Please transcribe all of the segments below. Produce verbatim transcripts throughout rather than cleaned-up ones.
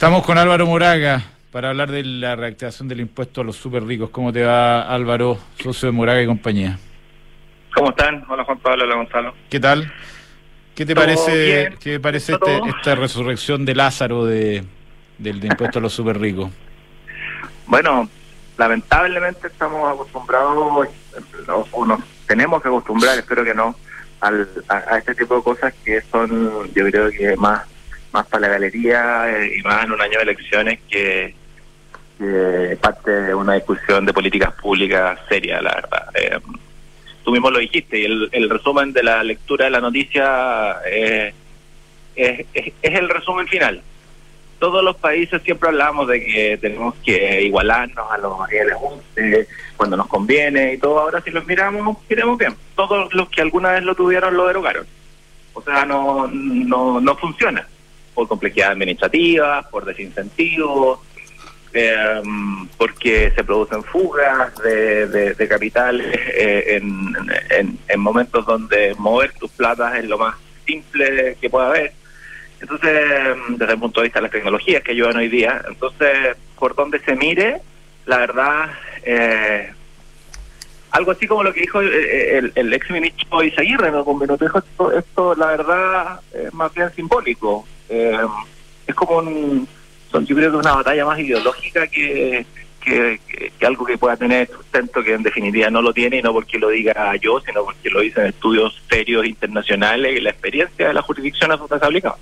Estamos con Álvaro Moraga para hablar de la reactivación del impuesto a los súper ricos. ¿Cómo te va, Álvaro, socio de Moraga y compañía? ¿Cómo están? Hola, Juan Pablo, hola, Gonzalo. ¿Qué tal? ¿Qué te parece, ¿qué te parece este, esta resurrección de Lázaro de, del de impuesto a los súper ricos? Bueno, lamentablemente estamos acostumbrados, o, o nos tenemos que acostumbrar, espero que no, al, a, a este tipo de cosas que son, yo creo que más más para la galería eh, y más en un año de elecciones que, que parte de una discusión de políticas públicas seria, la verdad. Eh, tú mismo lo dijiste, y el, el resumen de la lectura de la noticia eh, es, es, es el resumen final. Todos los países siempre hablamos de que tenemos que igualarnos a los niveles once cuando nos conviene y todo. Ahora si los miramos, miremos bien. Todos los que alguna vez lo tuvieron lo derogaron. O sea, no no no funciona. Por complejidad administrativa, por desincentivos, eh, porque se producen fugas de, de, de capitales eh, en, en, en momentos donde mover tus platas es lo más simple que pueda haber. Entonces, desde el punto de vista de las tecnologías que ayudan hoy día, entonces, por donde se mire, la verdad, eh, algo así como lo que dijo el, el, el ex ministro Izaguirre, ¿no? Con minuto dijo esto, esto, la verdad, es más bien simbólico. Eh, es como un, son, yo creo que es una batalla más ideológica que, que, que, que algo que pueda tener sustento, que en definitiva no lo tiene, y no porque lo diga yo, sino porque lo dicen estudios serios internacionales y la experiencia de la jurisdicción a su se aplicado.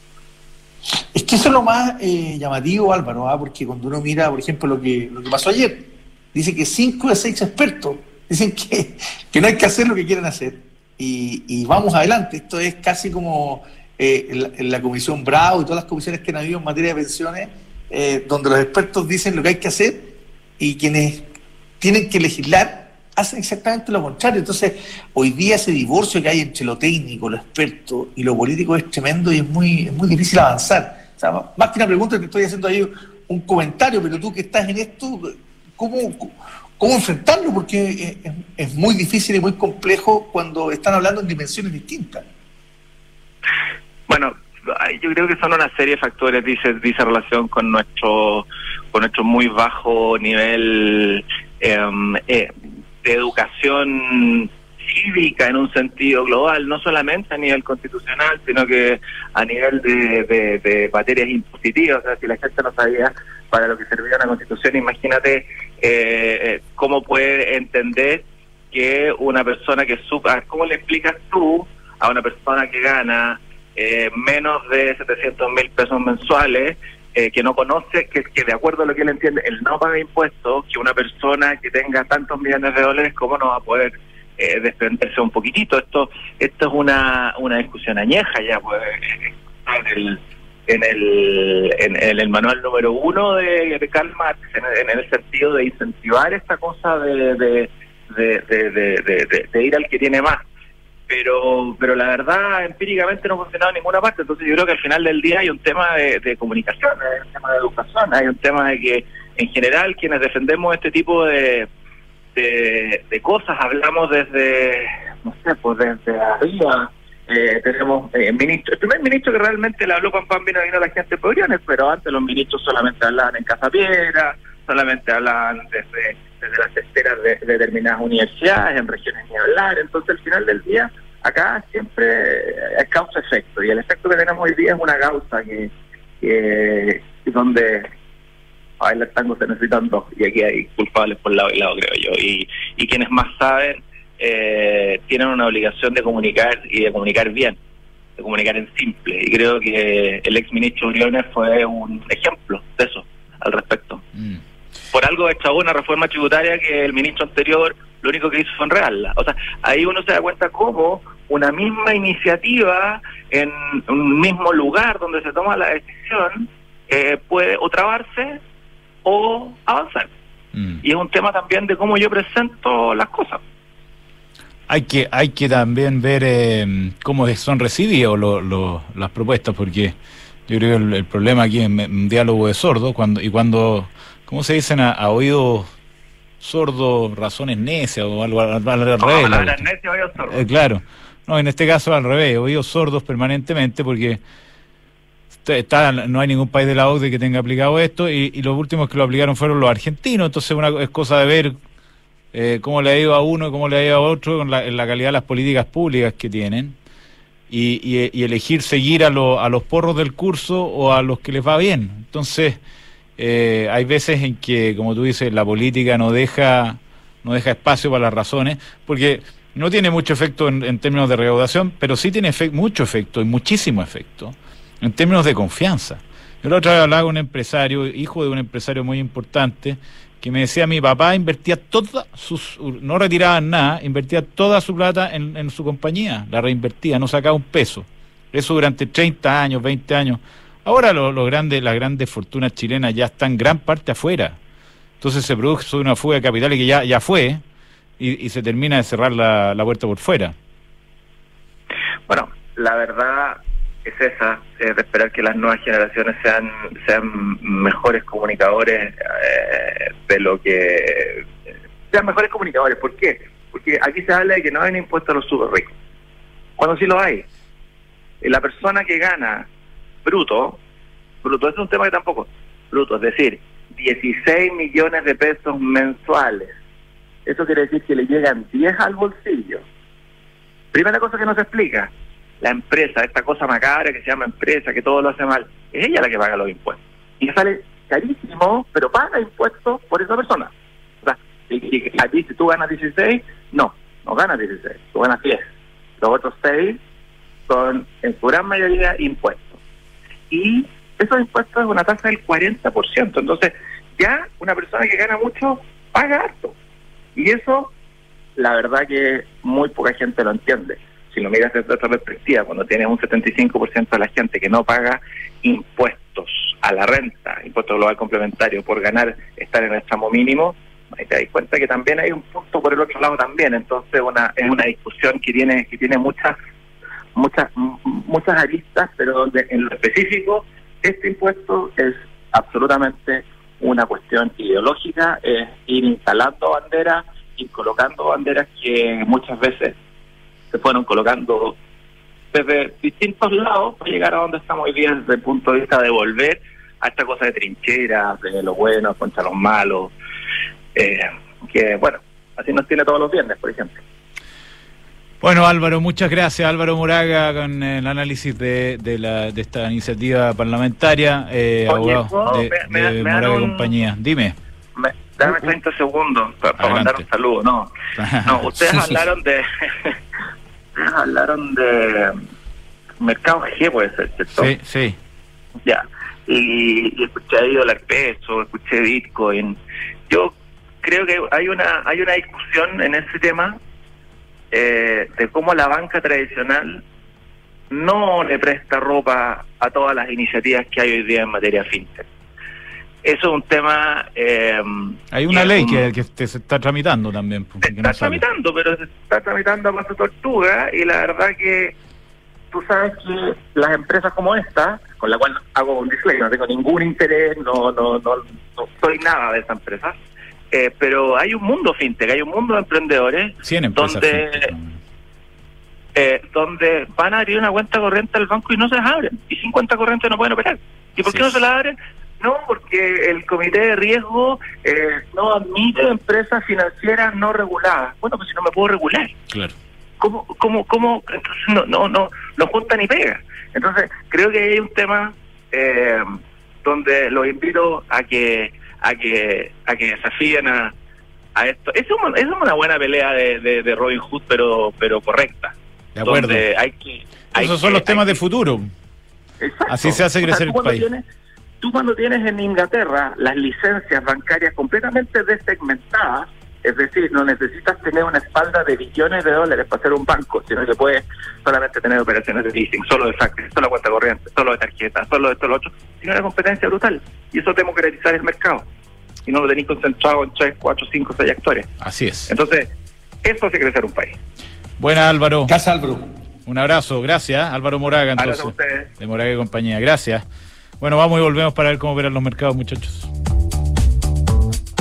Es que eso es lo más eh, llamativo, Álvaro, ¿ah? Porque cuando uno mira, por ejemplo, lo que lo que pasó ayer, dice que cinco de seis expertos dicen que, que no hay que hacer lo que quieren hacer, y, y vamos adelante. Esto es casi como eh, en, la, en la Comisión Bravo y todas las comisiones que han habido en materia de pensiones, eh, donde los expertos dicen lo que hay que hacer y quienes tienen que legislar hacen exactamente lo contrario. Entonces, hoy día ese divorcio que hay entre lo técnico, lo experto y lo político es tremendo, y es muy, es muy difícil avanzar. O sea, más que una pregunta, te estoy haciendo ahí un comentario, pero tú que estás en esto, ¿cómo, cómo enfrentarlo? Porque es, es muy difícil y muy complejo cuando están hablando en dimensiones distintas. Bueno, yo creo que son una serie de factores, dice, dice relación con nuestro, con nuestro muy bajo nivel eh, eh, de educación cívica en un sentido global, no solamente a nivel constitucional, sino que a nivel de, de, de materias impositivas. O sea, si la gente no sabía para lo que servía una constitución, imagínate eh, cómo puede entender que una persona que supa, ¿cómo le explicas tú a una persona que gana eh, menos de setecientos mil pesos mensuales, Eh, que no conoce, que, que de acuerdo a lo que él entiende, él no paga impuestos, que una persona que tenga tantos millones de dólares, ¿cómo no va a poder eh, desprenderse un poquitito? Esto esto es una una discusión añeja ya, pues, en el en el, en, en el manual número uno de, de Karl Marx, en el, en el sentido de incentivar esta cosa de de de, de, de, de, de, de ir al que tiene más. Pero pero la verdad, empíricamente no ha funcionado en ninguna parte. Entonces yo creo que al final del día hay un tema de, de comunicación, hay un tema de educación, hay un tema de que en general quienes defendemos este tipo de de, de cosas hablamos desde, no sé, pues desde arriba. Eh, tenemos eh, ministro, el primer ministro que realmente le habló Juan Pablo vino, vino a la gente de Podriones, pero antes los ministros solamente hablaban en Casa Piedra, solamente hablaban desde desde las esferas de, de determinadas universidades, en regiones ni hablar. Entonces al final del día acá siempre es causa-efecto, y el efecto que tenemos hoy día es una causa que, que donde a ver, el tango se necesitan dos, y aquí hay culpables por lado y lado, creo yo, y, y quienes más saben eh, tienen una obligación de comunicar, y de comunicar bien, de comunicar en simple, y creo que el ex ministro Briones fue un ejemplo de eso al respecto. Mm. Por algo echó una reforma tributaria que el ministro anterior lo único que hizo fue enredarla. O sea, ahí uno se da cuenta cómo una misma iniciativa en un mismo lugar donde se toma la decisión eh, puede o trabarse o avanzar. Mm. Y es un tema también de cómo yo presento las cosas. Hay que hay que también ver eh, cómo son recibidas lo, lo, las propuestas, porque yo creo que el, el problema aquí es un diálogo de sordos, cuando y cuando, ¿cómo se dicen? A, a oídos sordos, razones necias o algo al, al, al revés. No, necia, oídos sordos. Eh, claro. No, en este caso al revés, oídos sordos permanentemente, porque está, no hay ningún país de la O C D E que tenga aplicado esto, y, y los últimos que lo aplicaron fueron los argentinos. Entonces una, es cosa de ver eh, cómo le ha ido a uno y cómo le ha ido a otro en la, en la calidad de las políticas públicas que tienen, y, y, y elegir seguir a, lo, a los porros del curso o a los que les va bien. Entonces eh, hay veces en que, como tú dices, la política no deja, no deja espacio para las razones, porque no tiene mucho efecto en, en términos de recaudación, pero sí tiene efect, mucho efecto y muchísimo efecto en términos de confianza. Yo la otra vez hablaba con un empresario, hijo de un empresario muy importante, que me decía: mi papá invertía toda sus, no retiraba nada, invertía toda su plata en, en su compañía, la reinvertía, no sacaba un peso. Eso durante treinta años, veinte años. Ahora lo, lo grande, las grandes fortunas chilenas ya están gran parte afuera. Entonces se produce una fuga de capitales que ya, ya fue, y, y se termina de cerrar la, la puerta por fuera. Bueno, la verdad es esa, es de esperar que las nuevas generaciones sean sean mejores comunicadores eh, de lo que... Sean mejores comunicadores. ¿Por qué? Porque aquí se habla de que no hay un impuesto a los súper ricos, cuando sí lo hay. La persona que gana bruto, bruto es un tema que tampoco, bruto, es decir, dieciséis millones de pesos mensuales. Eso quiere decir que le llegan diez al bolsillo. Primera cosa que no se explica, la empresa, esta cosa macabra que se llama empresa, que todo lo hace mal, es ella la que paga los impuestos. Y sale carísimo, pero paga impuestos por esa persona. O sea, y, y, a ti, si tú ganas dieciséis, no, no ganas dieciséis, tú ganas diez. Los otros seis son, en su gran mayoría, impuestos. Y esos impuestos es una tasa del cuarenta por ciento. Entonces, ya una persona que gana mucho paga harto. Y eso, la verdad que muy poca gente lo entiende. Si lo miras desde otra perspectiva, cuando tienes un setenta y cinco por ciento de la gente que no paga impuestos a la renta, impuesto global complementario, por ganar, estar en el tramo mínimo, ahí te das cuenta que también hay un punto por el otro lado también. Entonces una es una discusión que tiene que tiene muchas muchas muchas aristas, pero donde en lo específico este impuesto es absolutamente una cuestión ideológica, es ir instalando banderas, ir colocando banderas que muchas veces se fueron colocando desde distintos lados para llegar a donde estamos hoy día, desde el punto de vista de volver a esta cosa de trincheras, de los buenos contra los malos, eh, que bueno, así nos tiene todos los viernes, por ejemplo. Bueno, Álvaro, muchas gracias. Álvaro Moraga con el análisis de, de, la, de esta iniciativa parlamentaria, eh, Oye, abogado de, me, me, de me Moraga y un... compañía. Dime. Me, dame treinta segundos para, para mandar un saludo. No, no ustedes hablaron de... ustedes hablaron de Mercado G, puede ser, ¿cierto? Sí, sí. Ya. Y, y escuché ahí dólar peso, escuché Bitcoin. Yo creo que hay una hay una discusión en ese tema eh, de cómo la banca tradicional no le presta ropa a todas las iniciativas que hay hoy día en materia fintech. Eso es un tema... Eh, hay una ley un, que, que te, se está tramitando también. Se está no tramitando, pero se está tramitando a paso tortuga, y la verdad que tú sabes que las empresas como esta, con la cual hago un disclaimer, no tengo ningún interés, no no no, no soy nada de esa empresa, eh, pero hay un mundo fintech, hay un mundo de emprendedores donde fintech, eh, donde van a abrir una cuenta corriente al banco y no se las abren, y sin cuenta corriente no pueden operar. ¿Y por sí. qué no se las abren? No, porque el comité de riesgo eh, no admite empresas financieras no reguladas. Bueno, pues si no me puedo regular. Claro. ¿Cómo, cómo, cómo? Entonces no, no, no, no junta ni pega. Entonces creo que hay un tema eh, donde los invito a que, a que, a que desafíen a, a esto. Es una, es una buena pelea de, de, de Robin Hood, pero, pero correcta. De acuerdo. Donde hay que, hay Esos son que, los temas que, de futuro. Exacto. Así se hace crecer o sea, el país. Tienes, tú cuando tienes en Inglaterra las licencias bancarias completamente desegmentadas, es decir, no necesitas tener una espalda de billones de dólares para ser un banco, sino que puedes solamente tener operaciones de leasing, solo de factoring, solo cuenta corriente, solo de tarjeta, solo de esto, lo otro, tiene una competencia brutal. Y eso es democratizar el mercado. Y no lo tenéis concentrado en tres, cuatro, cinco, seis actores. Así es. Entonces, eso hace crecer un país. Buena, Álvaro. Casa, Álvaro. Un abrazo, gracias. Álvaro Moraga, entonces, a ustedes. De Moraga y compañía. Gracias. Bueno, vamos y volvemos para ver cómo operan los mercados, muchachos.